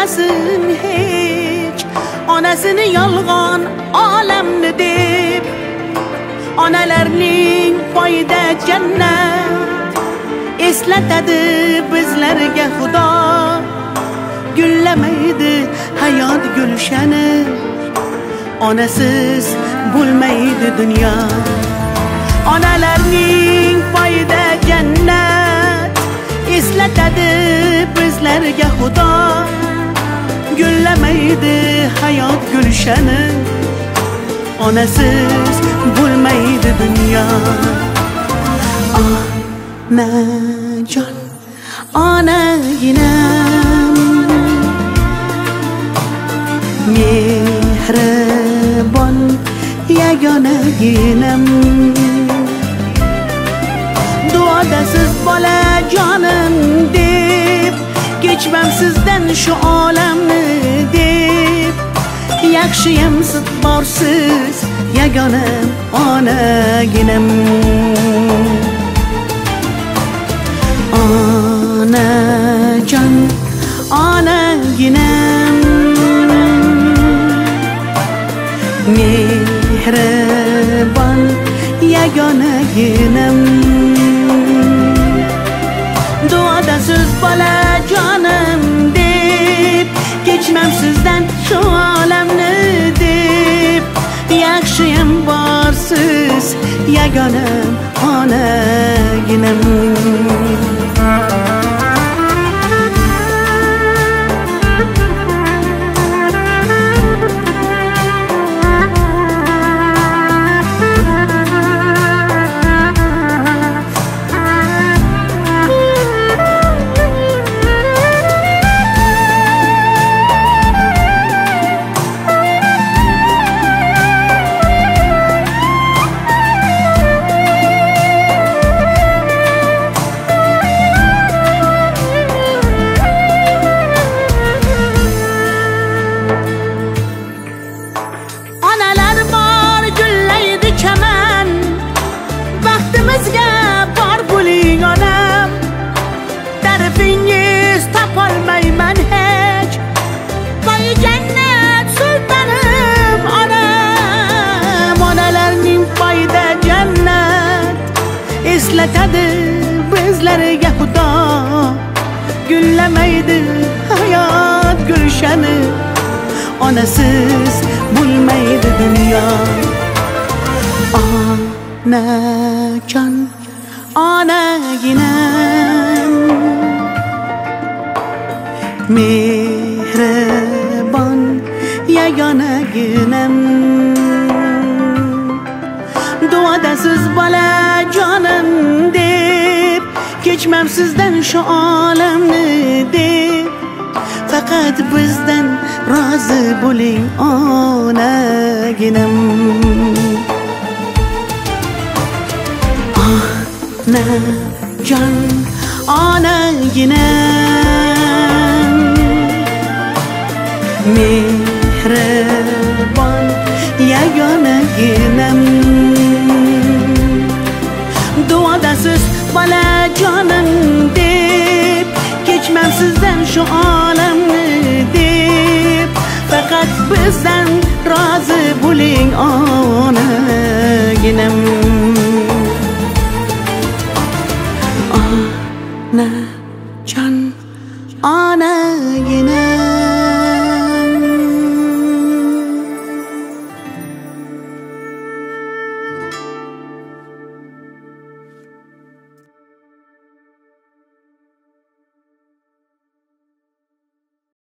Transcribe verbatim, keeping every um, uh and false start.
bilmasin hech onasini yolg'on olamni deb. Onalarning poyida jannat eslatadi bizlarga Xudo. Gullamaydi hayot gulshani, onasiz bo'lmaydi dunyo. Onalarning poyida jannat eslatadi bizlarga Xudo. Gullamaydi hayot gulshani, onasiz bo'lmaydi dunyo. Onajon, onaginam, mehribon yagonaginam. Duodasiz bolajonim deb, kechmam sizdan shu olamni deb. Yaxshiyam siz borsiz yagona onaginam. Onajon, onaginam, mehribon yagonaginam. Duodasiz bolajonim deb, kechmam sizdan shu olamni deb. Yaxshiyam borsiz yagona onaginam. Eslatadi bizlarga Xudo. Gullamaydi hayot gulshani, onasiz bo'lmaydi dunyo. Onajon, onaginam, mehribon yagonaginam. Duodasiz bolajonim deb, kechmam sizdan shu olamni deb. Faqat bizdan rozi bo'ling onaginam. Onajon, onaginam, mehribon yagonaginam. Duodasiz bolajonim deb, kechmam sizdan shu olamni deb. Faqat bizdan rozi bo'ling